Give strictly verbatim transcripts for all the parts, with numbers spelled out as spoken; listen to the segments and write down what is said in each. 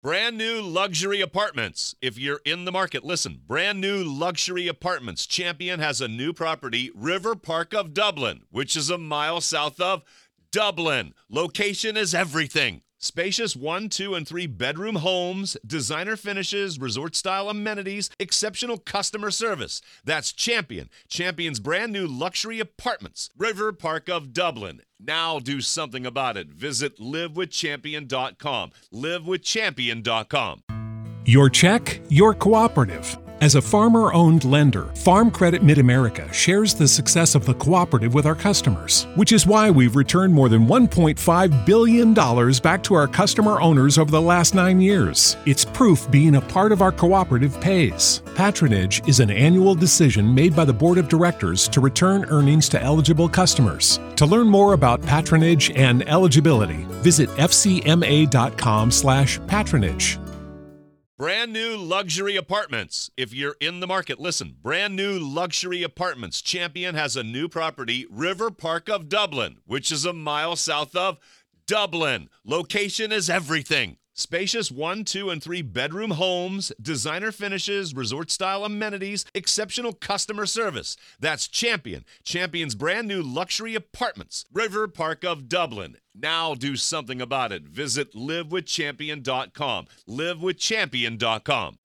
Brand new luxury apartments. If you're in the market, listen. Brand new luxury apartments. Champion has a new property, River Park of Dublin, which is a mile south of Dublin. Location is everything. Spacious one, two, and three bedroom homes, designer finishes, resort-style amenities, exceptional customer service. That's Champion. Champion's brand new luxury apartments. River Park of Dublin. Now do something about it. Visit live with champion dot com. live with champion dot com. Your check, your cooperative. As a farmer-owned lender, Farm Credit Mid-America shares the success of the cooperative with our customers, which is why we've returned more than one point five billion dollars back to our customer owners over the last nine years. It's proof being a part of our cooperative pays. Patronage is an annual decision made by the Board of Directors to return earnings to eligible customers. To learn more about patronage and eligibility, visit f c m a dot com slash patronage. Brand new luxury apartments. If you're in the market, listen. Brand new luxury apartments. Champion has a new property, River Park of Dublin, which is a mile south of Dublin. Location is everything. Spacious one, two, and three bedroom homes, designer finishes, resort-style amenities, exceptional customer service. That's Champion. Champion's brand new luxury apartments. River Park of Dublin. Now do something about it. Visit live with champion dot com. live with champion dot com.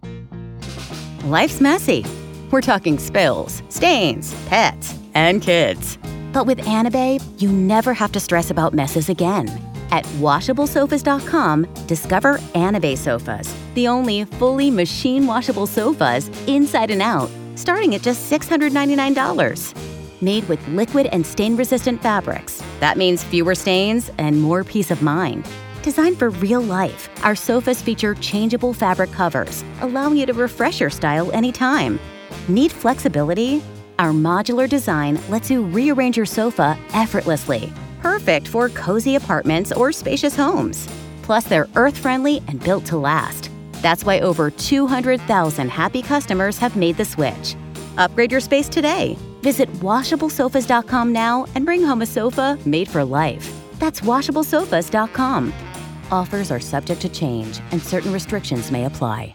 Life's messy. We're talking spills, stains, pets, and kids. But with Anabae, you never have to stress about messes again. At washable sofas dot com, discover Anabae sofas, the only fully machine-washable sofas inside and out, starting at just six hundred ninety-nine dollars. Made with liquid and stain-resistant fabrics. That means fewer stains and more peace of mind. Designed for real life, our sofas feature changeable fabric covers, allowing you to refresh your style anytime. Need flexibility? Our modular design lets you rearrange your sofa effortlessly. Perfect for cozy apartments or spacious homes. Plus, they're earth-friendly and built to last. That's why over two hundred thousand happy customers have made the switch. Upgrade your space today. Visit washable sofas dot com now and bring home a sofa made for life. That's washable sofas dot com. Offers are subject to change and certain restrictions may apply.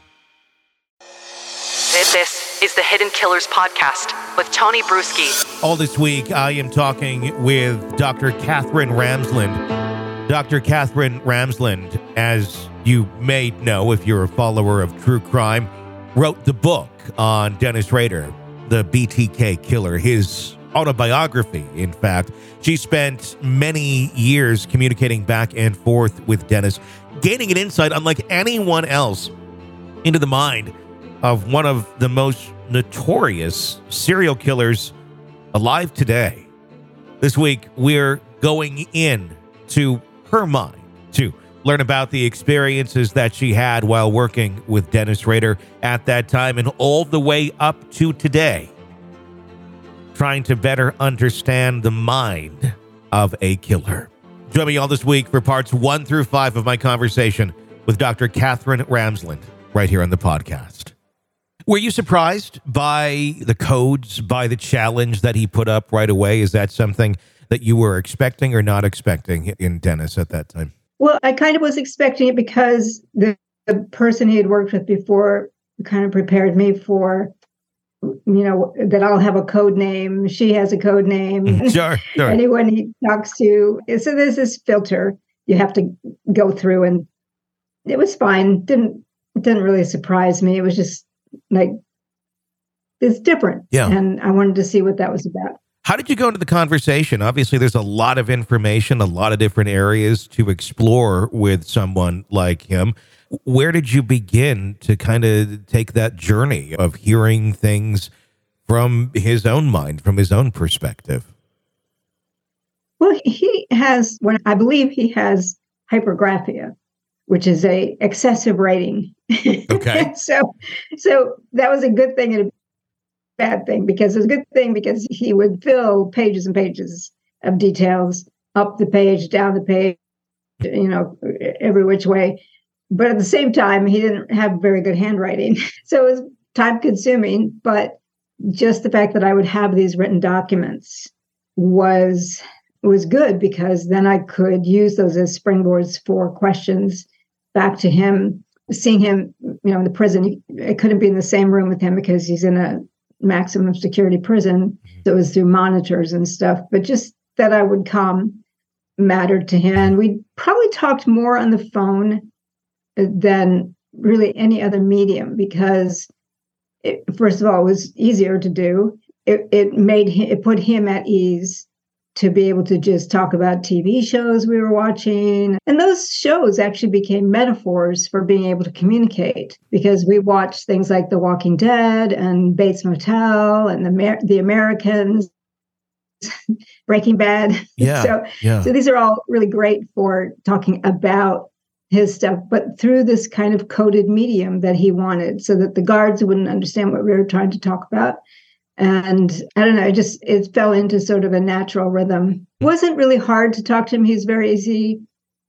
This is the Hidden Killers Podcast with Tony Bruschi. All this week, I am talking with Doctor Katherine Ramsland. Doctor Katherine Ramsland, as you may know if you're a follower of true crime, wrote the book on Dennis Rader, the B T K killer, his autobiography, in fact. She spent many years communicating back and forth with Dennis, gaining an insight unlike anyone else into the mind of one of the most notorious serial killers alive today. This week, we're going in to her mind to learn about the experiences that she had while working with Dennis Rader at that time and all the way up to today, trying to better understand the mind of a killer. Join me all this week for parts one through five of my conversation with Doctor Katherine Ramsland right here on the podcast. Were you surprised by the codes, by the challenge that he put up right away? Is that something that you were expecting or not expecting in Dennis at that time? Well, I kind of was expecting it because the, the person he had worked with before kind of prepared me for, you know, that I'll have a code name. She has a code name. Sure, sure. Anyone he talks to. So there's this filter you have to go through, and it was fine. Didn't didn't really surprise me. It was just like, it's different. Yeah. And I wanted to see what that was about. How did you go into the conversation? Obviously, there's a lot of information, a lot of different areas to explore with someone like him. Where did you begin to kind of take that journey of hearing things from his own mind, from his own perspective? Well, he has, when I believe he has hypergraphia, which is a excessive rating. Okay. so, so that was a good thing and a bad thing, because it was a good thing because he would fill pages and pages of details up the page, down the page, you know, every which way. But at the same time, he didn't have very good handwriting. So it was time consuming, but just the fact that I would have these written documents was was good, because then I could use those as springboards for questions back to him seeing him, you know, in the prison. I couldn't be in the same room with him because he's in a maximum security prison. So it was through monitors and stuff. But just that I would come mattered to him. And we probably talked more on the phone than really any other medium because, it, first of all, it was easier to do. It, it made him, it put him at ease to be able to just talk about T V shows we were watching. And those shows actually became metaphors for being able to communicate because we watched things like The Walking Dead and Bates Motel and The, the Americans, Breaking Bad. Yeah, so, yeah. so these are all really great for talking about his stuff, but through this kind of coded medium that he wanted so that the guards wouldn't understand what we were trying to talk about. And I don't know, it just, it fell into sort of a natural rhythm. It wasn't really hard to talk to him. He's very easy.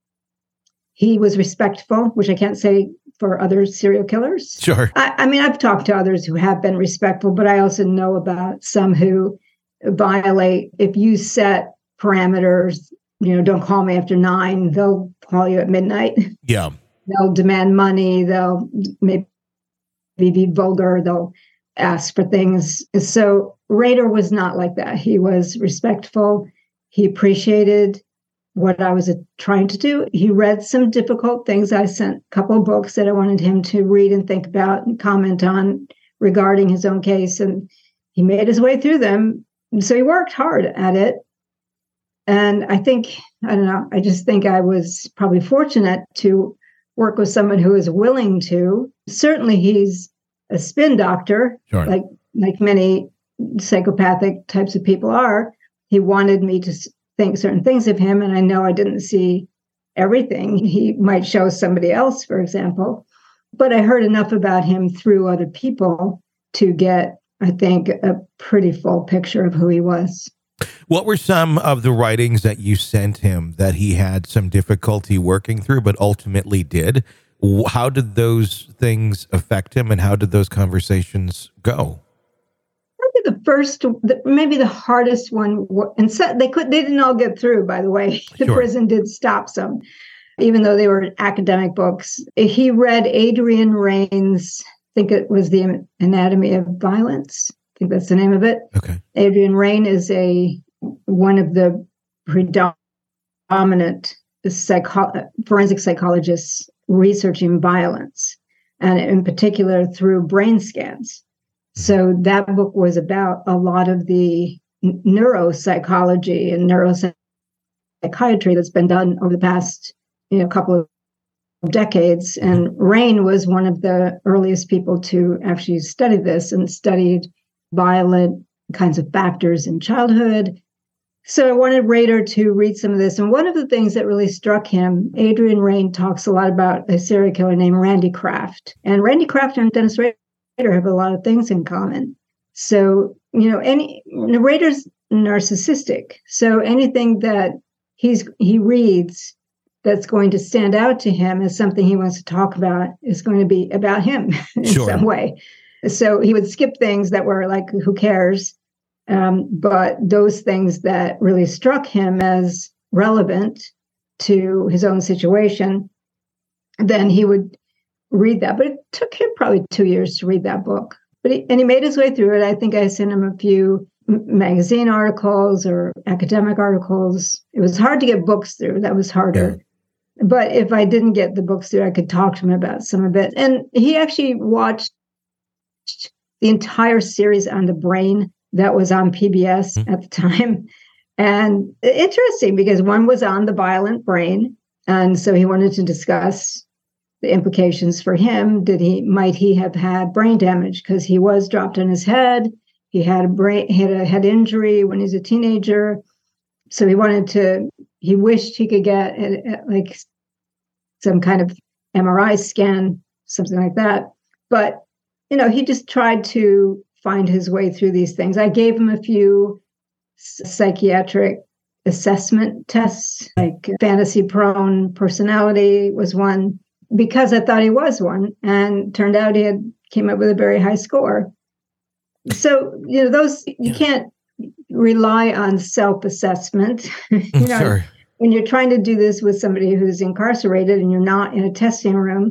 He was respectful, which I can't say for other serial killers. Sure. I, I mean, I've talked to others who have been respectful, but I also know about some who violate. If you set parameters, you know, don't call me after nine, they'll call you at midnight. Yeah. They'll demand money. They'll maybe be vulgar. They'll ask for things. So Rader was not like that. He was respectful. He appreciated what I was trying to do. He read some difficult things. I sent a couple of books that I wanted him to read and think about and comment on regarding his own case. And he made his way through them. So he worked hard at it. And I think, I don't know, I just think I was probably fortunate to work with someone who is willing to. Certainly he's a spin doctor, sure. like like many psychopathic types of people are. He wanted me to think certain things of him, and I know I didn't see everything. He might show somebody else, for example. But I heard enough about him through other people to get, I think, a pretty full picture of who he was. What were some of the writings that you sent him that he had some difficulty working through, but ultimately did? How did those things affect him, and how did those conversations go? Probably the first, maybe the hardest one, and so they could, they didn't all get through, by the way. The Sure. prison did stop some, even though they were academic books. He read Adrian Raine's, I think it was The Anatomy of Violence. I think that's the name of it. Okay. Adrian Raine is a one of the predominant psycho- forensic psychologists researching violence, and in particular through brain scans. So that book was about a lot of the neuropsychology and neuropsychiatry that's been done over the past, you know, couple of decades. And Raine was one of the earliest people to actually study this and studied violent kinds of factors in childhood. So I wanted Rader to read some of this. And one of the things that really struck him, Adrian Raine talks a lot about a serial killer named Randy Kraft. And Randy Kraft and Dennis Rader have a lot of things in common. So, you know, any Rader's narcissistic. So anything that he's he reads that's going to stand out to him as something he wants to talk about is going to be about him in Sure. some way. So he would skip things that were like, who cares? Um, but those things that really struck him as relevant to his own situation, then he would read that. But it took him probably two years to read that book. But he, and he made his way through it. I think I sent him a few m- magazine articles or academic articles. It was hard to get books through. That was harder. Yeah. But if I didn't get the books through, I could talk to him about some of it. And he actually watched the entire series on the brain that was on P B S mm-hmm. at the time. And interesting because one was on the violent brain. And so he wanted to discuss the implications for him. Did he, might he have had brain damage? Because he was dropped on his head. He had a brain, had a head injury when he was a teenager. So he wanted to, he wished he could get a, a, like some kind of M R I scan, something like that. But, you know, he just tried to find his way through these things. I gave him a few psychiatric assessment tests, like fantasy prone personality was one, because I thought he was one, and turned out he had came up with a very high score. So, you know, those, you can't rely on self-assessment. you know, Sure. When you're trying to do this with somebody who's incarcerated and you're not in a testing room,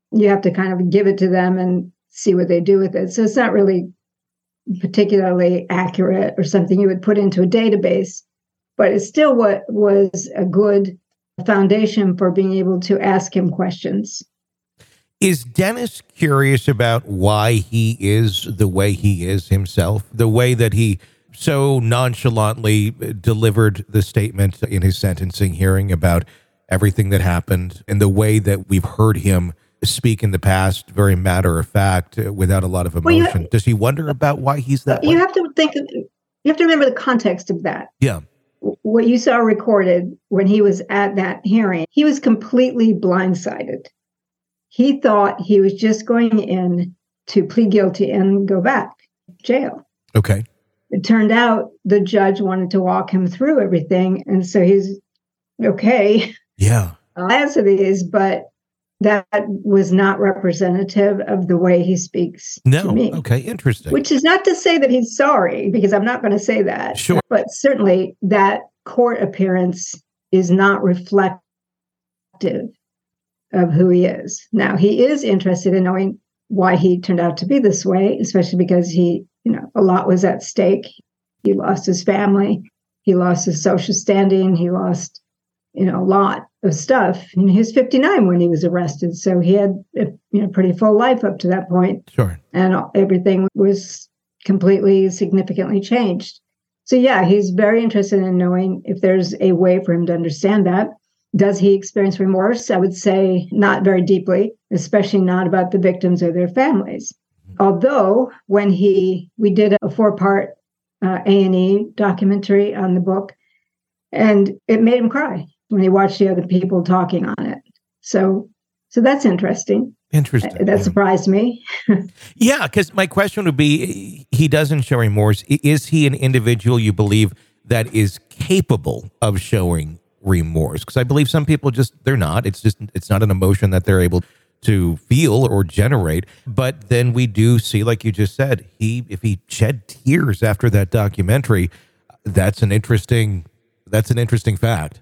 you have to kind of give it to them and see what they do with it. So it's not really particularly accurate or something you would put into a database, but it's still what was a good foundation for being able to ask him questions. Is Dennis curious about why he is the way he is himself, the way that he so nonchalantly delivered the statement in his sentencing hearing about everything that happened, and the way that we've heard him speak in the past, very matter of fact, uh, without a lot of emotion? Well, have, Does he wonder about why he's that you way? You have to think, you have to remember the context of that. Yeah. What you saw recorded when he was at that hearing, he was completely blindsided. He thought he was just going in to plead guilty and go back to jail. Okay. It turned out the judge wanted to walk him through everything. And so he's okay. Yeah. I'll answer these, but that was not representative of the way he speaks no. to me. Okay, interesting. Which is not to say that he's sorry, because I'm not going to say that. Sure. But certainly that court appearance is not reflective of who he is. Now, he is interested in knowing why he turned out to be this way, especially because he, you know, a lot was at stake. He lost his family. He lost his social standing. He lost, you know, a lot of stuff. And he was fifty-nine when he was arrested. So he had a you know, pretty full life up to that point. Sure. And everything was completely, significantly changed. So yeah, he's very interested in knowing if there's a way for him to understand that. Does he experience remorse? I would say not very deeply, especially not about the victims or their families. Although when he, we did a four-part uh, A and E documentary on the book, and it made him cry when he watched the other people talking on it. So, so that's interesting. Interesting. Uh, that yeah. surprised me. Yeah, because my question would be, he doesn't show remorse. Is he an individual you believe that is capable of showing remorse? Because I believe some people just, they're not. It's just, it's not an emotion that they're able to feel or generate. But then we do see, like you just said, he, if he shed tears after that documentary, that's an interesting, that's an interesting fact.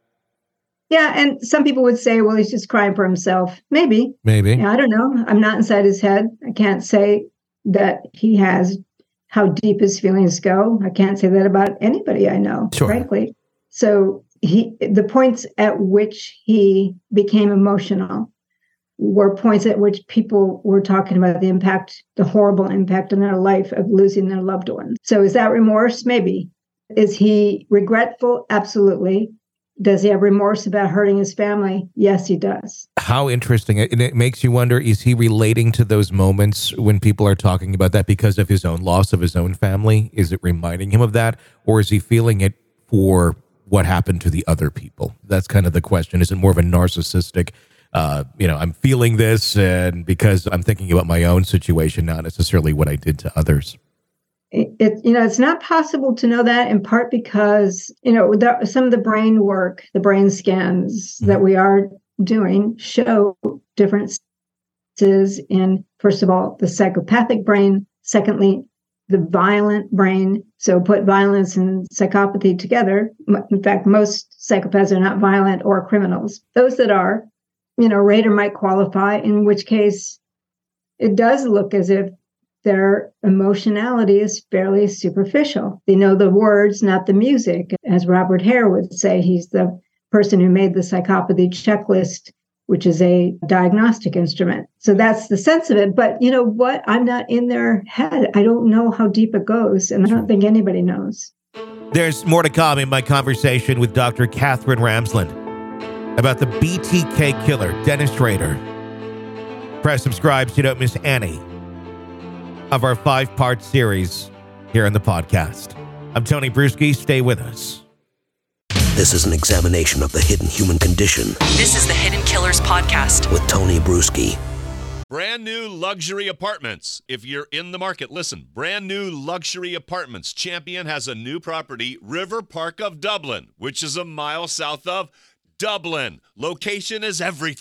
Yeah, and some people would say, well, he's just crying for himself. Maybe. Maybe. Yeah, I don't know. I'm not inside his head. I can't say that he has how deep his feelings go. I can't say that about anybody I know, sure. frankly. So he, the points at which he became emotional were points at which people were talking about the impact, the horrible impact on their life of losing their loved ones. So is that remorse? Maybe. Is he regretful? Absolutely. Does he have remorse about hurting his family? Yes, he does. How interesting. And it makes you wonder, is he relating to those moments when people are talking about that because of his own loss of his own family? Is it reminding him of that? Or is he feeling it for what happened to the other people? That's kind of the question. Is it more of a narcissistic, uh, you know, I'm feeling this and because I'm thinking about my own situation, not necessarily what I did to others? It, it, you know, it's not possible to know that, in part because, you know, the, some of the brain work, the brain scans mm-hmm. that we are doing show differences in, first of all, the psychopathic brain. Secondly, the violent brain. So put violence and psychopathy together. In fact, most psychopaths are not violent or criminals. Those that are, you know, Rader might qualify, in which case it does look as if their emotionality is fairly superficial. They know the words, not the music. As Robert Hare would say, he's the person who made the psychopathy checklist, which is a diagnostic instrument. So that's the sense of it. But you know what? I'm not in their head. I don't know how deep it goes, and I don't think anybody knows. There's more to come in my conversation with Doctor Katherine Ramsland about the B T K killer, Dennis Rader. Press subscribe so you don't miss any of our five-part series here on the podcast. I'm Tony Bruschi. Stay with us. This is an examination of the hidden human condition. This is the Hidden Killers Podcast with Tony Bruschi. Brand new luxury apartments. If you're in the market, listen. Brand new luxury apartments. Champion has a new property, River Park of Dublin, which is a mile south of Dublin. Location is everything.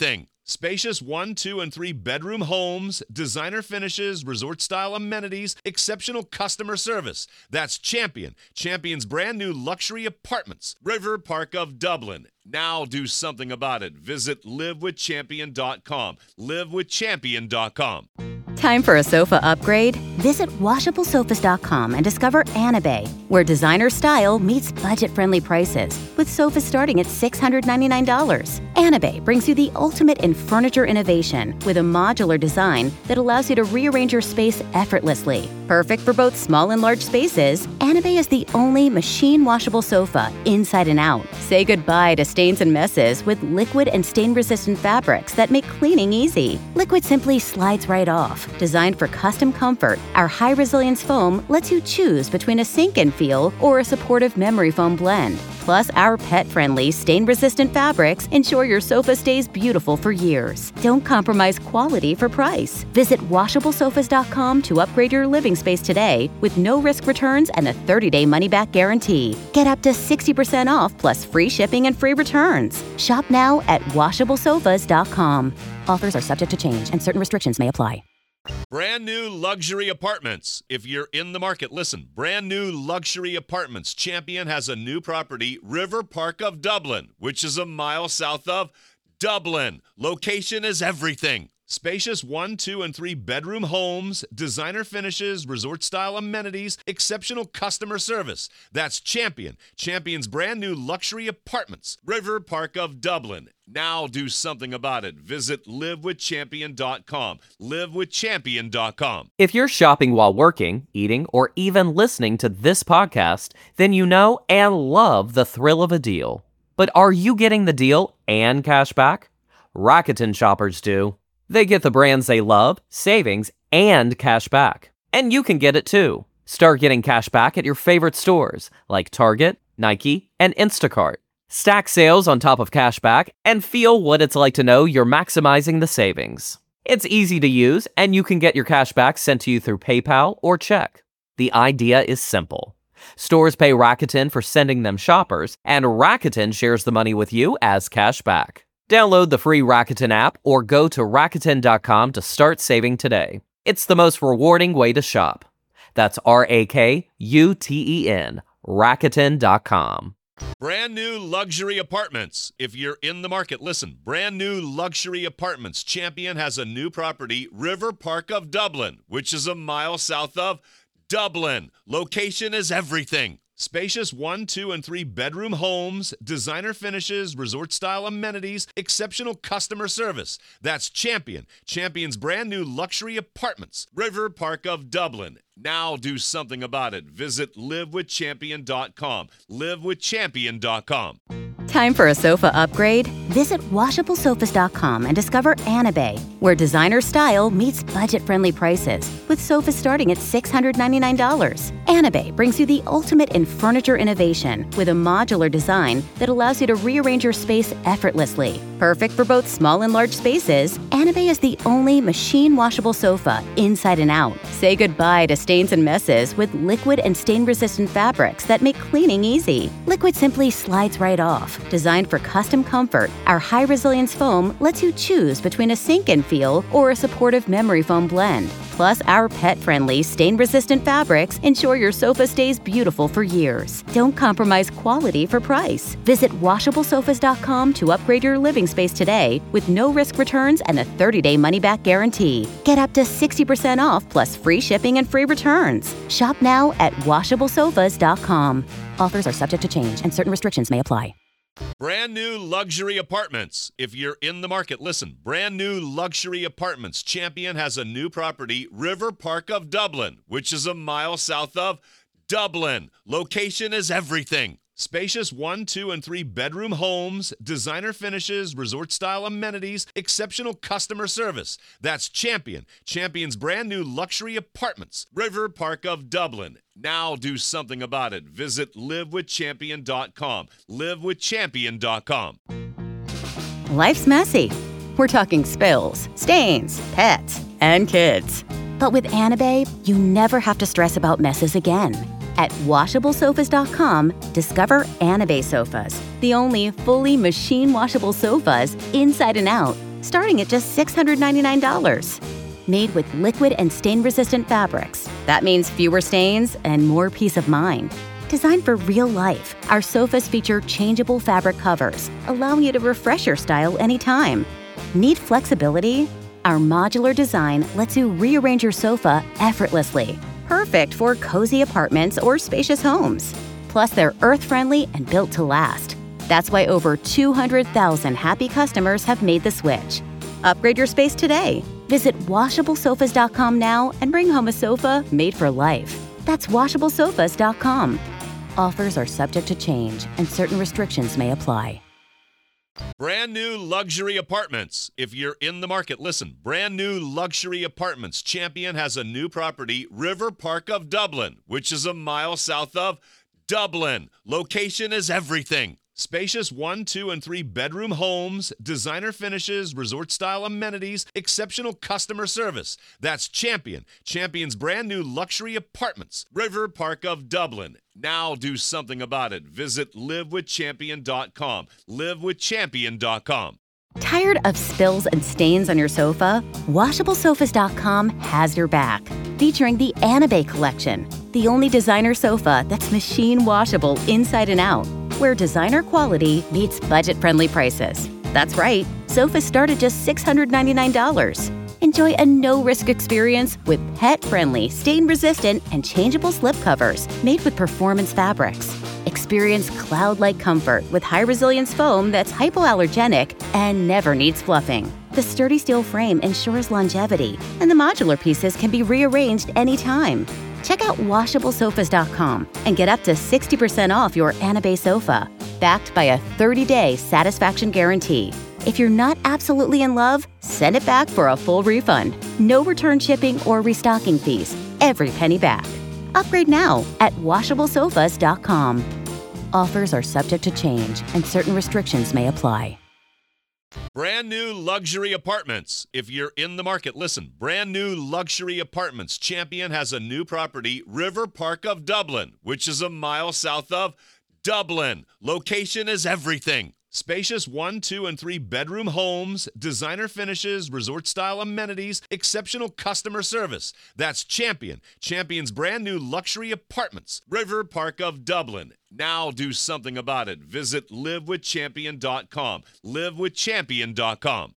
Spacious one, two, and three bedroom homes, designer finishes, resort-style amenities, exceptional customer service. That's Champion. Champion's brand new luxury apartments. River Park of Dublin. Now do something about it. Visit live with champion dot com. live with champion dot com. Time for a sofa upgrade? Visit washable sofas dot com and discover Anabay, where designer style meets budget-friendly prices, with sofas starting at six hundred ninety-nine dollars. Anabay brings you the ultimate in furniture innovation with a modular design that allows you to rearrange your space effortlessly. Perfect for both small and large spaces, Anabay is the only machine-washable sofa inside and out. Say goodbye to stains and messes with liquid and stain-resistant fabrics that make cleaning easy. Liquid simply slides right off. Designed for custom comfort, our high-resilience foam lets you choose between a sink-in feel or a supportive memory foam blend. Plus, our pet-friendly, stain-resistant fabrics ensure your sofa stays beautiful for years. Don't compromise quality for price. Visit washable sofas dot com to upgrade your living space today with no-risk returns and a thirty-day money-back guarantee. Get up to sixty percent off plus free shipping and free returns. Shop now at washable sofas dot com. Offers are subject to change and certain restrictions may apply. Brand new luxury apartments. If you're in the market, listen. Brand new luxury apartments. Champion has a new property, River Park of Dublin, which is a mile south of Dublin. Location is everything. Spacious one, two, and three bedroom homes, designer finishes, resort-style amenities, exceptional customer service. That's Champion. Champion's brand new luxury apartments. River Park of Dublin. Now do something about it. Visit live with champion dot com. live with champion dot com. If you're shopping while working, eating, or even listening to this podcast, then you know and love the thrill of a deal. But are you getting the deal and cash back? Rakuten shoppers do. They get the brands they love, savings, and cash back. And you can get it too. Start getting cash back at your favorite stores like Target, Nike, and Instacart. Stack sales on top of cash back and feel what it's like to know you're maximizing the savings. It's easy to use, and you can get your cash back sent to you through PayPal or check. The idea is simple. Stores pay Rakuten for sending them shoppers, and Rakuten shares the money with you as cash back. Download the free Rakuten app or go to Rakuten dot com to start saving today. It's the most rewarding way to shop. That's R A K U T E N, Rakuten dot com. Brand new luxury apartments. If you're in the market, listen. Brand new luxury apartments. Champion has a new property, River Park of Dublin, which is a mile south of Dublin. Location is everything. Spacious one, two, and three bedroom homes, designer finishes, resort-style amenities, exceptional customer service. That's Champion. Champion's brand new luxury apartments. River Park of Dublin. Now do something about it. Visit live with champion dot com. live with champion dot com. Time for a sofa upgrade? Visit washable sofas dot com and discover Anabay, where designer style meets budget-friendly prices, with sofas starting at six hundred ninety-nine dollars. Anabay brings you the ultimate in furniture innovation with a modular design that allows you to rearrange your space effortlessly. Perfect for both small and large spaces, Anabay is the only machine-washable sofa inside and out. Say goodbye to stains and messes with liquid and stain-resistant fabrics that make cleaning easy. Liquid simply slides right off. Designed for custom comfort, our high-resilience foam lets you choose between a sink-in feel or a supportive memory foam blend. Plus, our pet-friendly, stain-resistant fabrics ensure your sofa stays beautiful for years. Don't compromise quality for price. Visit washable sofas dot com to upgrade your living space today with no-risk returns and a thirty-day money-back guarantee. Get up to sixty percent off plus free shipping and free returns. Shop now at washable sofas dot com. Offers are subject to change and certain restrictions may apply. Brand new luxury apartments. If you're in the market, listen. Brand new luxury apartments. Champion has a new property, River Park of Dublin, which is a mile south of Dublin. Location is everything. Spacious one, two, and three bedroom homes, designer finishes, resort-style amenities, exceptional customer service. That's Champion. Champion's brand new luxury apartments. River Park of Dublin. Now do something about it. Visit live with champion dot com. live with champion dot com. Life's messy. We're talking spills, stains, pets, and kids. But with Anabay, you never have to stress about messes again. At washable sofas dot com, discover Anabay sofas, the only fully machine-washable sofas inside and out. starting at just six hundred ninety-nine dollars. Made with liquid and stain-resistant fabrics. That means fewer stains and more peace of mind. Designed for real life, our sofas feature changeable fabric covers, allowing you to refresh your style anytime. Need flexibility? Our modular design lets you rearrange your sofa effortlessly. Perfect for cozy apartments or spacious homes. Plus, they're earth-friendly and built to last. That's why over two hundred thousand happy customers have made the switch. Upgrade your space today. Visit washable sofas dot com now and bring home a sofa made for life. That's washable sofas dot com. Offers are subject to change and certain restrictions may apply. Brand new luxury apartments. If you're in the market, listen. Brand new luxury apartments. Champion has a new property, River Park of Dublin, which is a mile south of Dublin. Location is everything. Spacious one, two, and three bedroom homes, designer finishes, resort-style amenities, exceptional customer service. That's Champion. Champion's brand new luxury apartments, River Park of Dublin. Now do something about it. Visit live with champion dot com. live with champion dot com. Tired of spills and stains on your sofa? washable sofas dot com has your back. Featuring the Anabay collection, the only designer sofa that's machine washable inside and out, where designer quality meets budget-friendly prices. That's right, sofas start at just six hundred ninety-nine dollars. Enjoy a no-risk experience with pet-friendly, stain-resistant, and changeable slipcovers made with performance fabrics. Experience cloud-like comfort with high-resilience foam that's hypoallergenic and never needs fluffing. The sturdy steel frame ensures longevity, and the modular pieces can be rearranged anytime. Check out washable sofas dot com and get up to sixty percent off your Anabay sofa, backed by a thirty-day satisfaction guarantee. If you're not absolutely in love, send it back for a full refund. No return shipping or restocking fees. Every penny back. Upgrade now at washable sofas dot com. Offers are subject to change and certain restrictions may apply. Brand new luxury apartments. If you're in the market, listen. Brand new luxury apartments. Champion has a new property, River Park of Dublin, which is a mile south of Dublin. Location is everything. Spacious one, two, and three bedroom homes, designer finishes, resort-style amenities, exceptional customer service. That's Champion. Champion's brand new luxury apartments, River Park of Dublin. Now do something about it. Visit live with champion dot com. live with champion dot com.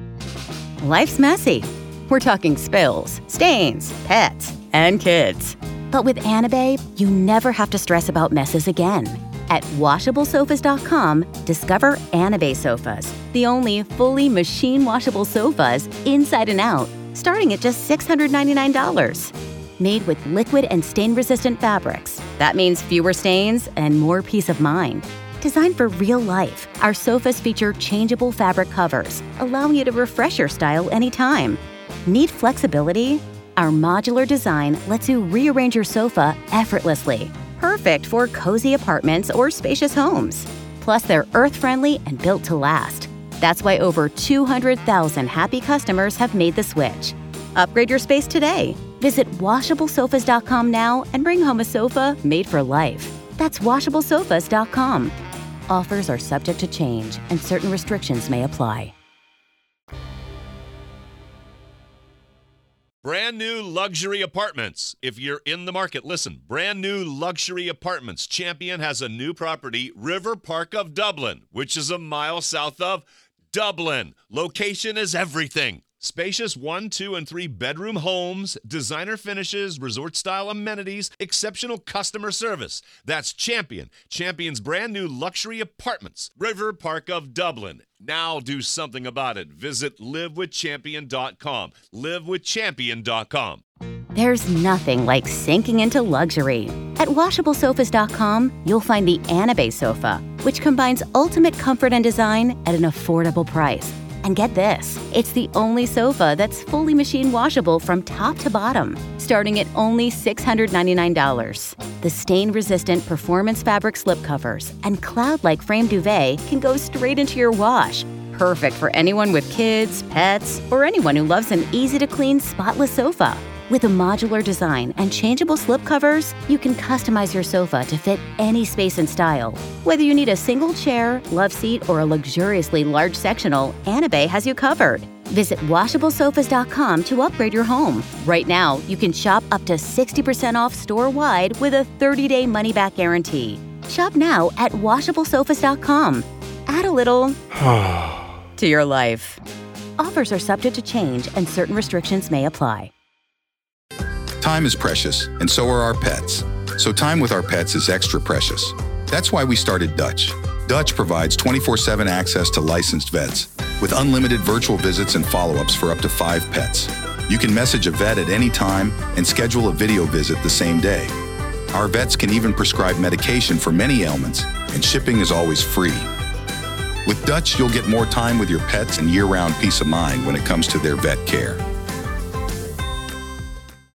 Life's messy. We're talking spills, stains, pets, and kids. But with Anabay, you never have to stress about messes again. At washable sofas dot com, discover Anabay sofas, the only fully machine washable sofas inside and out, starting at just six hundred ninety-nine dollars. Made with liquid and stain-resistant fabrics. That means fewer stains and more peace of mind. Designed for real life, our sofas feature changeable fabric covers, allowing you to refresh your style anytime. Need flexibility? Our modular design lets you rearrange your sofa effortlessly. Perfect for cozy apartments or spacious homes. Plus, they're earth-friendly and built to last. That's why over two hundred thousand happy customers have made the switch. Upgrade your space today. Visit washable sofas dot com now and bring home a sofa made for life. That's washable sofas dot com. Offers are subject to change and certain restrictions may apply. Brand new luxury apartments. If you're in the market, listen. Brand new luxury apartments. Champion has a new property, River Park of Dublin, which is a mile south of Dublin. Location is everything. Spacious one, two, and three bedroom homes, designer finishes, resort-style amenities, exceptional customer service. That's Champion. Champion's brand new luxury apartments, River Park of Dublin. Now do something about it. Visit live with champion dot com. live with champion dot com. There's nothing like sinking into luxury. At washable sofas dot com, you'll find the Anabay sofa, which combines ultimate comfort and design at an affordable price. And get this, it's the only sofa that's fully machine washable from top to bottom, starting at only six hundred ninety-nine dollars. The stain-resistant performance fabric slipcovers and cloud-like frame duvet can go straight into your wash. Perfect for anyone with kids, pets, or anyone who loves an easy-to-clean, spotless sofa. With a modular design and changeable slip covers, you can customize your sofa to fit any space and style. Whether you need a single chair, love seat, or a luxuriously large sectional, Anabay has you covered. Visit washable sofas dot com to upgrade your home. Right now, you can shop up to sixty percent off store-wide with a thirty-day money-back guarantee. Shop now at washable sofas dot com. Add a little to your life. Offers are subject to change and certain restrictions may apply. Time is precious, and so are our pets. So time with our pets is extra precious. That's why we started Dutch. Dutch provides twenty-four seven access to licensed vets with unlimited virtual visits and follow-ups for up to five pets. You can message a vet at any time and schedule a video visit the same day. Our vets can even prescribe medication for many ailments, and shipping is always free. With Dutch, you'll get more time with your pets and year-round peace of mind when it comes to their vet care.